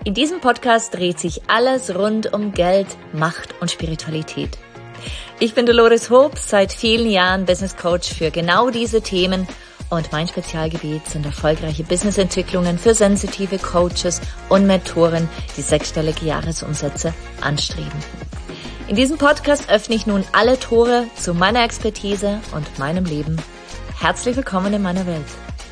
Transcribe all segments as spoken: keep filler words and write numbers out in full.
In diesem Podcast dreht sich alles rund um Geld, Macht und Spiritualität. Ich bin Dolores Hoop, seit vielen Jahren Business Coach für genau diese Themen und mein Spezialgebiet sind erfolgreiche Businessentwicklungen für sensitive Coaches und Mentoren, die sechsstellige Jahresumsätze anstreben. In diesem Podcast öffne ich nun alle Tore zu meiner Expertise und meinem Leben. Herzlich willkommen in meiner Welt.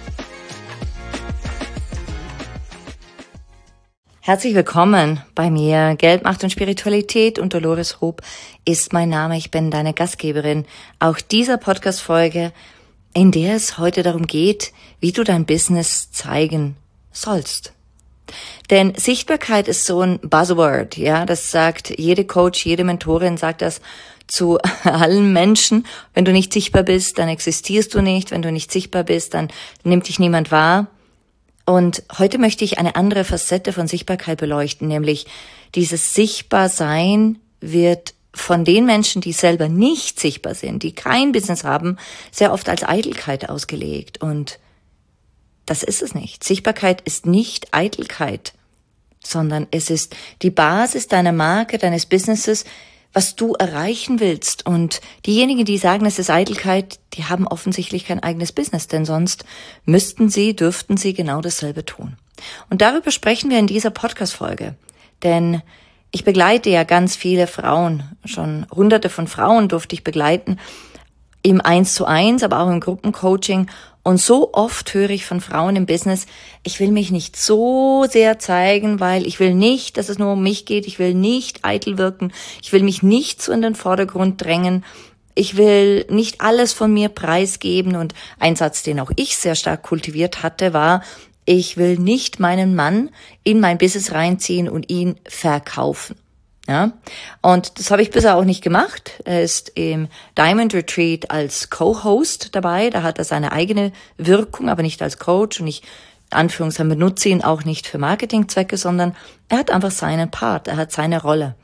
Herzlich willkommen bei mir. Geld, Macht und Spiritualität und Dolores Hoop ist mein Name. Ich bin deine Gastgeberin auch dieser Podcast-Folge, in der es heute darum geht, wie du dein Business zeigen sollst. Denn Sichtbarkeit ist so ein Buzzword, ja, das sagt jede Coach, jede Mentorin sagt das zu allen Menschen. Wenn du nicht sichtbar bist, dann existierst du nicht. Wenn du nicht sichtbar bist, dann nimmt dich niemand wahr. Und heute möchte ich eine andere Facette von Sichtbarkeit beleuchten, nämlich dieses Sichtbarsein wird von den Menschen, die selber nicht sichtbar sind, die kein Business haben, sehr oft als Eitelkeit ausgelegt. Und das ist es nicht. Sichtbarkeit ist nicht Eitelkeit, sondern es ist die Basis deiner Marke, deines Businesses, was du erreichen willst. Und diejenigen, die sagen, es ist Eitelkeit, die haben offensichtlich kein eigenes Business, denn sonst müssten sie, dürften sie genau dasselbe tun. Und darüber sprechen wir in dieser Podcast-Folge. Denn ich begleite ja ganz viele Frauen, schon hunderte von Frauen durfte ich begleiten, im Eins zu Eins, aber auch im Gruppencoaching. Und so oft höre ich von Frauen im Business, ich will mich nicht so sehr zeigen, weil ich will nicht, dass es nur um mich geht. Ich will nicht eitel wirken. Ich will mich nicht so in den Vordergrund drängen. Ich will nicht alles von mir preisgeben. Und ein Satz, den auch ich sehr stark kultiviert hatte, war, ich will nicht meinen Mann in mein Business reinziehen und ihn verkaufen. Ja, und das habe ich bisher auch nicht gemacht. Er ist im Diamond Retreat als Co-Host dabei. Da hat er seine eigene Wirkung, aber nicht als Coach. Und ich, in Anführungszeichen, benutze ihn auch nicht für Marketingzwecke, sondern er hat einfach seinen Part, er hat seine Rolle.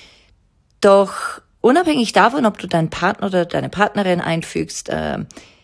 Doch unabhängig davon, ob du deinen Partner oder deine Partnerin einfügst, äh,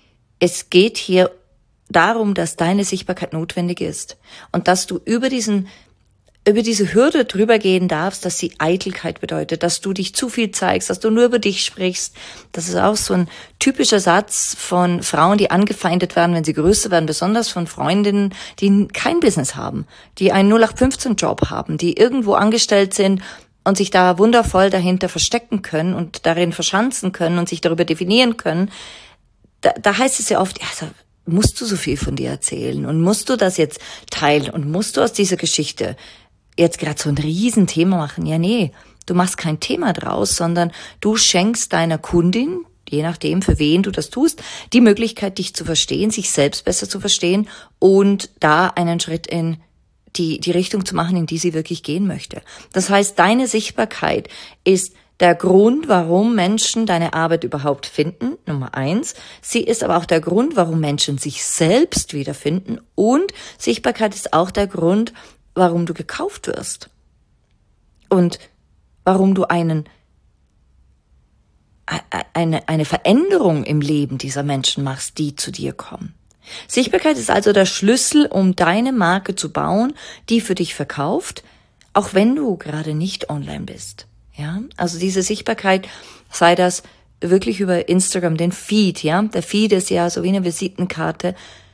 es geht hier darum, dass deine Sichtbarkeit notwendig ist und dass du über diesen über diese Hürde drüber gehen darfst, dass sie Eitelkeit bedeutet, dass du dich zu viel zeigst, dass du nur über dich sprichst. Das ist auch so ein typischer Satz von Frauen, die angefeindet werden, wenn sie größer werden, besonders von Freundinnen, die kein Business haben, die einen null acht fünfzehn Job haben, die irgendwo angestellt sind und sich da wundervoll dahinter verstecken können und darin verschanzen können und sich darüber definieren können. Da, da heißt es ja oft, ja, also, musst du so viel von dir erzählen und musst du das jetzt teilen und musst du aus dieser Geschichte jetzt gerade so ein Riesenthema machen? Ja, nee, du machst kein Thema draus, sondern du schenkst deiner Kundin, je nachdem, für wen du das tust, die Möglichkeit, dich zu verstehen, sich selbst besser zu verstehen und da einen Schritt in die, die Richtung zu machen, in die sie wirklich gehen möchte. Das heißt, deine Sichtbarkeit ist der Grund, warum Menschen deine Arbeit überhaupt finden, Nummer eins. Sie ist aber auch der Grund, warum Menschen sich selbst wiederfinden. Und Sichtbarkeit ist auch der Grund, warum du gekauft wirst. Und warum du einen, eine, eine Veränderung im Leben dieser Menschen machst, die zu dir kommen. Sichtbarkeit ist also der Schlüssel, um deine Marke zu bauen, die für dich verkauft, auch wenn du gerade nicht online bist. Ja, also diese Sichtbarkeit, sei das wirklich über Instagram, den Feed, ja, der Feed ist ja so wie eine Visitenkarte,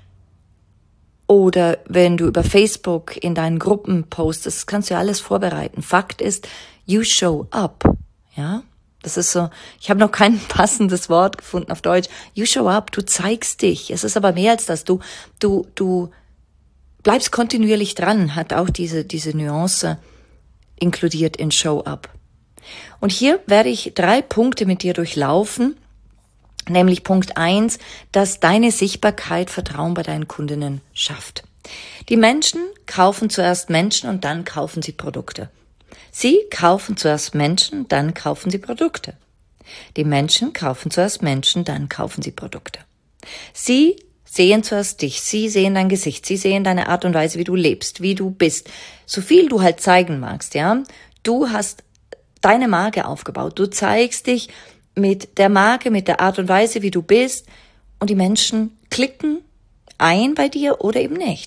oder wenn du über Facebook in deinen Gruppen postest, kannst du ja alles vorbereiten. Fakt ist, you show up, ja, das ist so, ich habe noch kein passendes Wort gefunden auf Deutsch, you show up, du zeigst dich, es ist aber mehr als das, du, du, du bleibst kontinuierlich dran, hat auch diese, diese Nuance inkludiert in show up. Und hier werde ich drei Punkte mit dir durchlaufen, nämlich Punkt eins, dass deine Sichtbarkeit Vertrauen bei deinen Kundinnen schafft. Die Menschen kaufen zuerst Menschen und dann kaufen sie Produkte. Sie kaufen zuerst Menschen, dann kaufen sie Produkte. Die Menschen kaufen zuerst Menschen, dann kaufen sie Produkte. Sie sehen zuerst dich, sie sehen dein Gesicht, sie sehen deine Art und Weise, wie du lebst, wie du bist. So viel du halt zeigen magst, ja. Du hast deine Marke aufgebaut. Du zeigst dich mit der Marke, mit der Art und Weise, wie du bist, und die Menschen klicken ein bei dir oder eben nicht.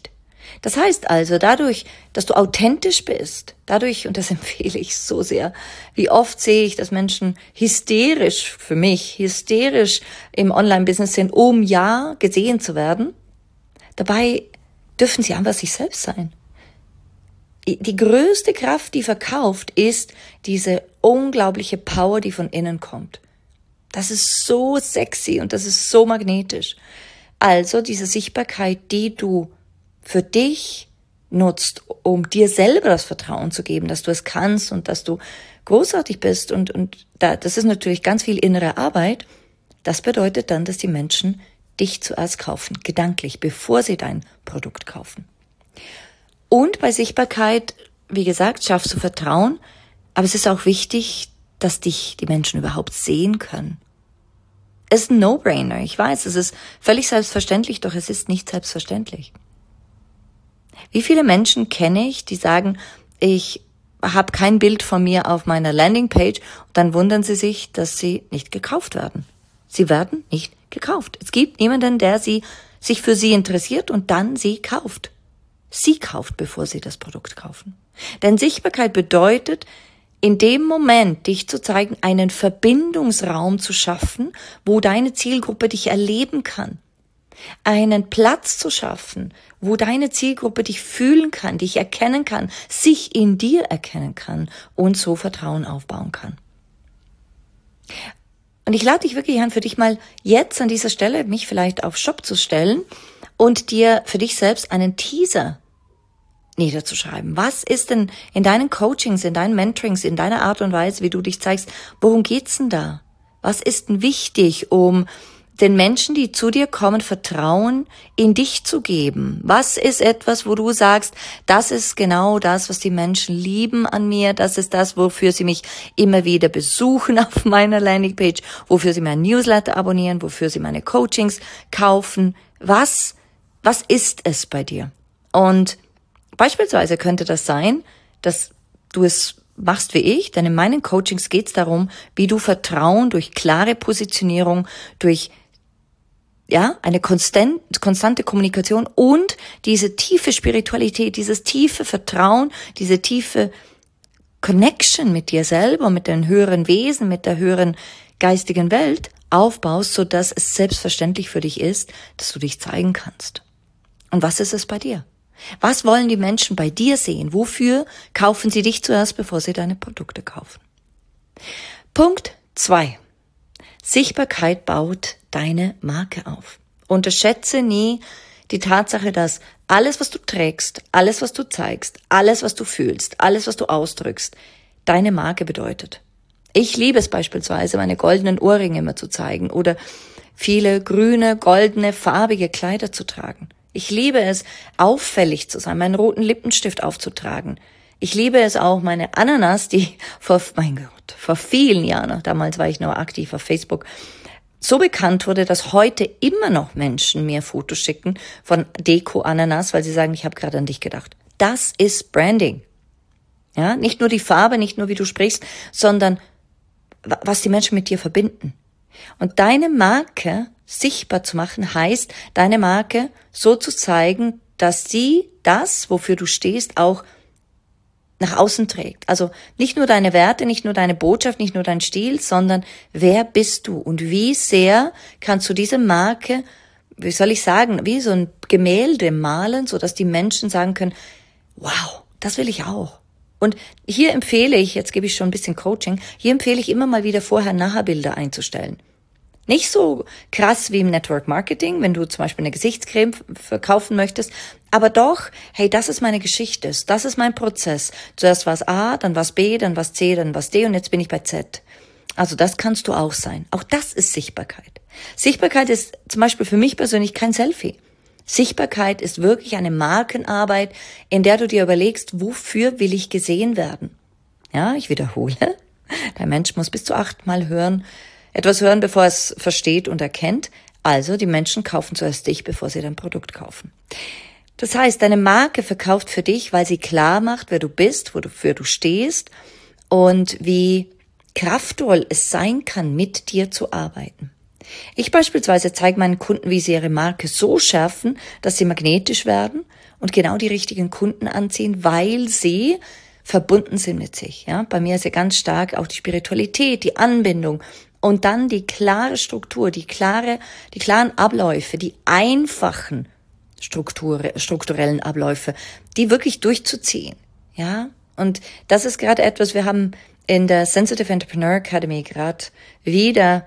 Das heißt also, dadurch, dass du authentisch bist, dadurch, und das empfehle ich so sehr, wie oft sehe ich, dass Menschen hysterisch, für mich, hysterisch im Online-Business sind, um ja gesehen zu werden. Dabei dürfen sie einfach sich selbst sein. Die größte Kraft, die verkauft, ist diese unglaubliche Power, die von innen kommt. Das ist so sexy und das ist so magnetisch. Also diese Sichtbarkeit, die du für dich nutzt, um dir selber das Vertrauen zu geben, dass du es kannst und dass du großartig bist. Und, und da, das ist natürlich ganz viel innere Arbeit. Das bedeutet dann, dass die Menschen dich zuerst kaufen, gedanklich, bevor sie dein Produkt kaufen. Und bei Sichtbarkeit, wie gesagt, schaffst du Vertrauen, aber es ist auch wichtig, dass dich die Menschen überhaupt sehen können. Es ist ein No-Brainer, ich weiß, es ist völlig selbstverständlich, doch es ist nicht selbstverständlich. Wie viele Menschen kenne ich, die sagen, ich habe kein Bild von mir auf meiner Landingpage, und dann wundern sie sich, dass sie nicht gekauft werden. Sie werden nicht gekauft. Es gibt niemanden, der sie sich für sie interessiert und dann sie kauft. Sie kauft, bevor sie das Produkt kaufen. Denn Sichtbarkeit bedeutet, in dem Moment dich zu zeigen, einen Verbindungsraum zu schaffen, wo deine Zielgruppe dich erleben kann. Einen Platz zu schaffen, wo deine Zielgruppe dich fühlen kann, dich erkennen kann, sich in dir erkennen kann und so Vertrauen aufbauen kann. Und ich lade dich wirklich an, für dich mal jetzt an dieser Stelle mich vielleicht auf Shop zu stellen und dir für dich selbst einen Teaser niederzuschreiben. Was ist denn in deinen Coachings, in deinen Mentorings, in deiner Art und Weise, wie du dich zeigst, worum geht's denn da? Was ist denn wichtig, um den Menschen, die zu dir kommen, Vertrauen in dich zu geben? Was ist etwas, wo du sagst, das ist genau das, was die Menschen lieben an mir, das ist das, wofür sie mich immer wieder besuchen auf meiner Landingpage, wofür sie mein Newsletter abonnieren, wofür sie meine Coachings kaufen? Was, was ist es bei dir? Und beispielsweise könnte das sein, dass du es machst wie ich, denn in meinen Coachings geht es darum, wie du Vertrauen durch klare Positionierung, durch ja eine konstant, konstante Kommunikation und diese tiefe Spiritualität, dieses tiefe Vertrauen, diese tiefe Connection mit dir selber, mit den höheren Wesen, mit der höheren geistigen Welt aufbaust, sodass es selbstverständlich für dich ist, dass du dich zeigen kannst. Und was ist es bei dir? Was wollen die Menschen bei dir sehen? Wofür kaufen sie dich zuerst, bevor sie deine Produkte kaufen? Punkt zwei. Sichtbarkeit baut deine Marke auf. Unterschätze nie die Tatsache, dass alles, was du trägst, alles, was du zeigst, alles, was du fühlst, alles, was du ausdrückst, deine Marke bedeutet. Ich liebe es beispielsweise, meine goldenen Ohrringe immer zu zeigen oder viele grüne, goldene, farbige Kleider zu tragen. Ich liebe es, auffällig zu sein, meinen roten Lippenstift aufzutragen. Ich liebe es auch, meine Ananas, die vor, mein Gott, vor vielen Jahren, damals war ich noch aktiv auf Facebook, so bekannt wurde, dass heute immer noch Menschen mir Fotos schicken von Deko-Ananas, weil sie sagen, ich habe gerade an dich gedacht. Das ist Branding. Ja, nicht nur die Farbe, nicht nur wie du sprichst, sondern was die Menschen mit dir verbinden. Und deine Marke sichtbar zu machen, heißt, deine Marke so zu zeigen, dass sie das, wofür du stehst, auch nach außen trägt. Also nicht nur deine Werte, nicht nur deine Botschaft, nicht nur dein Stil, sondern wer bist du und wie sehr kannst du diese Marke, wie soll ich sagen, wie so ein Gemälde malen, sodass die Menschen sagen können, wow, das will ich auch. Und hier empfehle ich, jetzt gebe ich schon ein bisschen Coaching, hier empfehle ich immer mal wieder Vorher-Nachher-Bilder einzustellen. Nicht so krass wie im Network Marketing, wenn du zum Beispiel eine Gesichtscreme verkaufen möchtest, aber doch, hey, das ist meine Geschichte, das ist mein Prozess. Zuerst war es A, dann war es B, dann war es C, dann war es D und jetzt bin ich bei Z. Also das kannst du auch sein. Auch das ist Sichtbarkeit. Sichtbarkeit ist zum Beispiel für mich persönlich kein Selfie. Sichtbarkeit ist wirklich eine Markenarbeit, in der du dir überlegst, wofür will ich gesehen werden? Ja, ich wiederhole. Der Mensch muss bis zu achtmal hören, etwas hören, bevor er es versteht und erkennt. Also die Menschen kaufen zuerst dich, bevor sie dein Produkt kaufen. Das heißt, deine Marke verkauft für dich, weil sie klar macht, wer du bist, wofür du stehst und wie kraftvoll es sein kann, mit dir zu arbeiten. Ich beispielsweise zeige meinen Kunden, wie sie ihre Marke so schärfen, dass sie magnetisch werden und genau die richtigen Kunden anziehen, weil sie verbunden sind mit sich. Ja, bei mir ist ja ganz stark auch die Spiritualität, die Anbindung und dann die klare Struktur, die klare, die klaren Abläufe, die einfachen Struktur, strukturellen Abläufe, die wirklich durchzuziehen. Ja, und das ist gerade etwas, wir haben in der Sensitive Entrepreneur Academy gerade wieder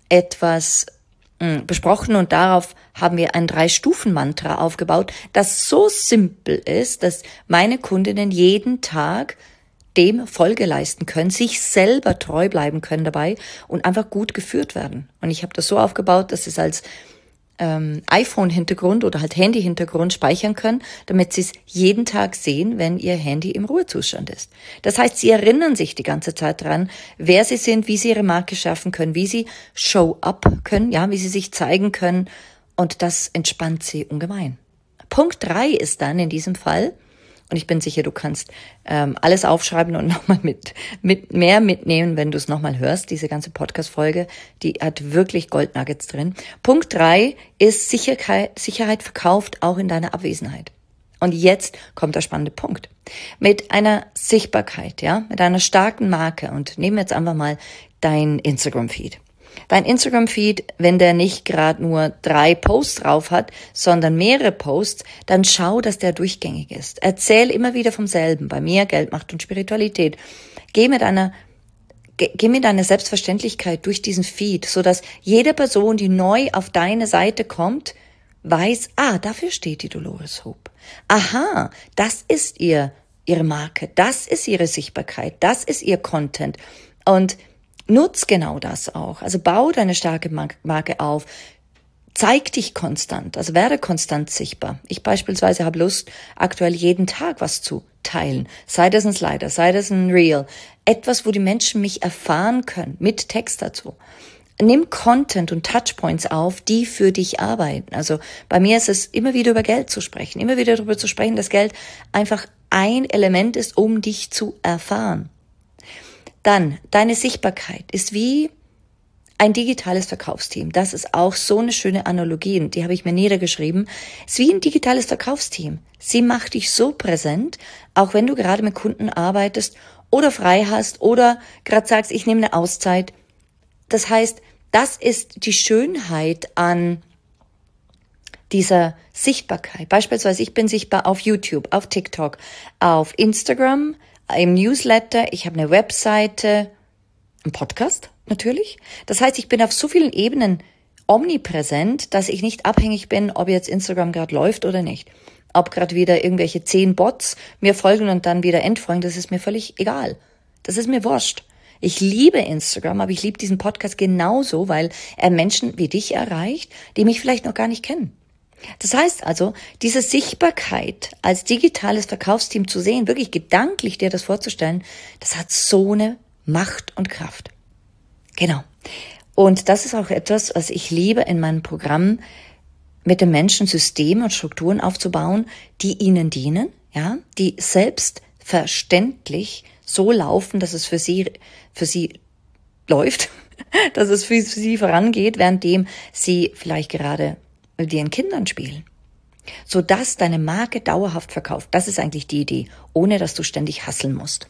etwas mh, besprochen und darauf haben wir ein Drei-Stufen-Mantra aufgebaut, das so simpel ist, dass meine Kundinnen jeden Tag dem Folge leisten können, sich selber treu bleiben können dabei und einfach gut geführt werden. Und ich habe das so aufgebaut, dass es als ähm, iPhone-Hintergrund oder halt Handy-Hintergrund speichern können, damit sie es jeden Tag sehen, wenn ihr Handy im Ruhezustand ist. Das heißt, sie erinnern sich die ganze Zeit dran, wer sie sind, wie sie ihre Marke schaffen können, wie sie show up können, ja, wie sie sich zeigen können, und das entspannt sie ungemein. Punkt drei ist dann in diesem Fall, und ich bin sicher, du kannst ähm, alles aufschreiben und nochmal mit, mit mehr mitnehmen, wenn du es nochmal hörst. Diese ganze Podcast-Folge, die hat wirklich Goldnuggets drin. Punkt drei ist Sicherheit, Sicherheit verkauft auch in deiner Abwesenheit. Und jetzt kommt der spannende Punkt. Mit einer Sichtbarkeit, ja, mit einer starken Marke, und nehmen wir jetzt einfach mal dein Instagram-Feed. Dein Instagram-Feed, wenn der nicht gerade nur drei Posts drauf hat, sondern mehrere Posts, dann schau, dass der durchgängig ist. Erzähl immer wieder vom selben. Bei mir Geld, Macht und Spiritualität. Geh mit einer, geh, geh mit einer Selbstverständlichkeit durch diesen Feed, sodass jede Person, die neu auf deine Seite kommt, weiß, ah, dafür steht die Dolores Hope. Aha, das ist ihr, ihre Marke, das ist ihre Sichtbarkeit, das ist ihr Content. Und nutz genau das auch. Also bau deine starke Marke auf. Zeig dich konstant, also werde konstant sichtbar. Ich beispielsweise habe Lust, aktuell jeden Tag was zu teilen. Sei das ein Slider, sei das ein Reel. Etwas, wo die Menschen mich erfahren können, mit Text dazu. Nimm Content und Touchpoints auf, die für dich arbeiten. Also bei mir ist es immer wieder über Geld zu sprechen, immer wieder darüber zu sprechen, dass Geld einfach ein Element ist, um dich zu erfahren. Dann, deine Sichtbarkeit ist wie ein digitales Verkaufsteam. Das ist auch so eine schöne Analogie, die habe ich mir niedergeschrieben. Es ist wie ein digitales Verkaufsteam. Sie macht dich so präsent, auch wenn du gerade mit Kunden arbeitest oder frei hast oder gerade sagst, ich nehme eine Auszeit. Das heißt, das ist die Schönheit an dieser Sichtbarkeit. Beispielsweise, ich bin sichtbar auf YouTube, auf TikTok, auf Instagram, im Newsletter, ich habe eine Webseite, einen Podcast natürlich. Das heißt, ich bin auf so vielen Ebenen omnipräsent, dass ich nicht abhängig bin, ob jetzt Instagram gerade läuft oder nicht. Ob gerade wieder irgendwelche zehn Bots mir folgen und dann wieder entfolgen, das ist mir völlig egal. Das ist mir wurscht. Ich liebe Instagram, aber ich liebe diesen Podcast genauso, weil er Menschen wie dich erreicht, die mich vielleicht noch gar nicht kennen. Das heißt also, diese Sichtbarkeit als digitales Verkaufsteam zu sehen, wirklich gedanklich dir das vorzustellen, das hat so eine Macht und Kraft. Genau. Und das ist auch etwas, was ich liebe in meinem Programm, mit den Menschen Systeme und Strukturen aufzubauen, die ihnen dienen, ja, die selbstverständlich so laufen, dass es für sie, für sie läuft, dass es für sie vorangeht, währenddem sie vielleicht gerade mit ihren Kindern spielen. Sodass deine Marke dauerhaft verkauft. Das ist eigentlich die Idee, ohne dass du ständig hustlen musst.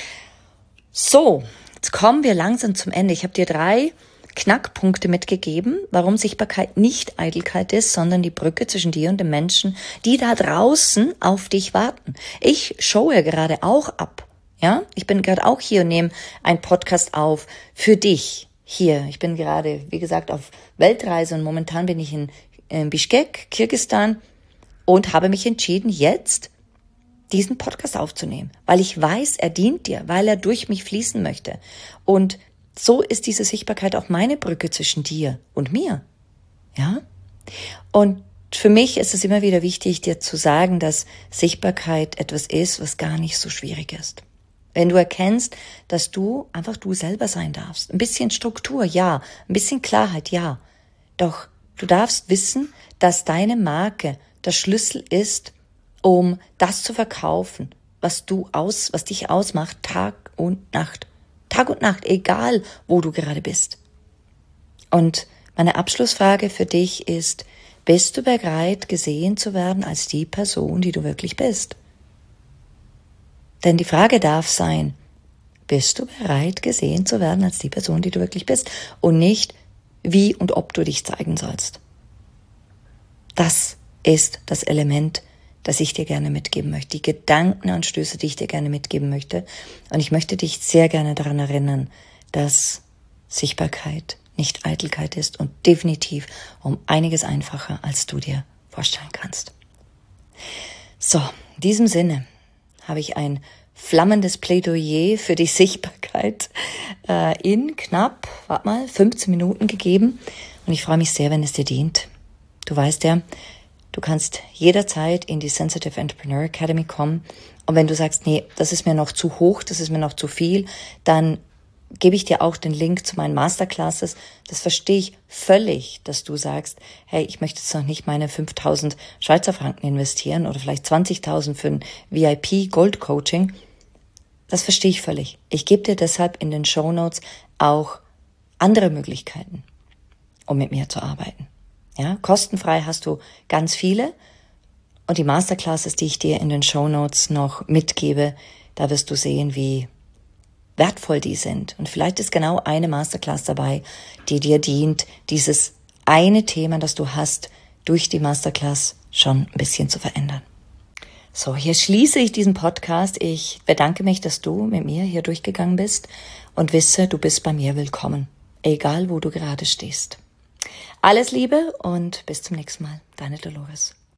So, jetzt kommen wir langsam zum Ende. Ich habe dir drei Knackpunkte mitgegeben, warum Sichtbarkeit nicht Eitelkeit ist, sondern die Brücke zwischen dir und den Menschen, die da draußen auf dich warten. Ich showe gerade auch ab. Ja, ich bin gerade auch hier und nehme einen Podcast auf für dich hier. Ich bin gerade, wie gesagt, auf Weltreise und momentan bin ich in in Bischkek, Kirgisistan, und habe mich entschieden, jetzt diesen Podcast aufzunehmen, weil ich weiß, er dient dir, weil er durch mich fließen möchte. Und so ist diese Sichtbarkeit auch meine Brücke zwischen dir und mir. Ja? Und für mich ist es immer wieder wichtig, dir zu sagen, dass Sichtbarkeit etwas ist, was gar nicht so schwierig ist. Wenn du erkennst, dass du einfach du selber sein darfst. Ein bisschen Struktur, ja. Ein bisschen Klarheit, ja. Doch du darfst wissen, dass deine Marke der Schlüssel ist, um das zu verkaufen, was du aus, was dich ausmacht, Tag und Nacht. Tag und Nacht, egal wo du gerade bist. Und Meine Abschlussfrage für dich ist, bist du bereit, gesehen zu werden als die Person, die du wirklich bist? Denn die Frage darf sein, bist du bereit, gesehen zu werden als die Person, die du wirklich bist? Und nicht, wie und ob du dich zeigen sollst. Das ist das Element, das ich dir gerne mitgeben möchte. Die Gedankenanstöße, die ich dir gerne mitgeben möchte. Und ich möchte dich sehr gerne daran erinnern, dass Sichtbarkeit nicht Eitelkeit ist und definitiv um einiges einfacher, als du dir vorstellen kannst. So, in diesem Sinne habe ich ein flammendes Plädoyer für die Sichtbarkeit äh, in knapp, warte mal, fünfzehn Minuten gegeben. Und ich freue mich sehr, wenn es dir dient. Du weißt ja, du kannst jederzeit in die Sensitive Entrepreneur Academy kommen. Und wenn du sagst, nee, das ist mir noch zu hoch, das ist mir noch zu viel, dann gebe ich dir auch den Link zu meinen Masterclasses. Das verstehe ich völlig, dass du sagst, hey, ich möchte jetzt noch nicht meine fünftausend Schweizer Franken investieren oder vielleicht zwanzigtausend für ein V I P Gold Coaching. Das verstehe ich völlig. Ich gebe dir deshalb in den Shownotes auch andere Möglichkeiten, um mit mir zu arbeiten. Ja, kostenfrei hast du ganz viele. Und die Masterclasses, die ich dir in den Shownotes noch mitgebe, da wirst du sehen, wie wertvoll die sind. Und vielleicht ist genau eine Masterclass dabei, die dir dient, dieses eine Thema, das du hast, durch die Masterclass schon ein bisschen zu verändern. So, hier schließe ich diesen Podcast. Ich bedanke mich, dass du mit mir hier durchgegangen bist und wisse, du bist bei mir willkommen, egal wo du gerade stehst. Alles Liebe und bis zum nächsten Mal. Deine Dolores.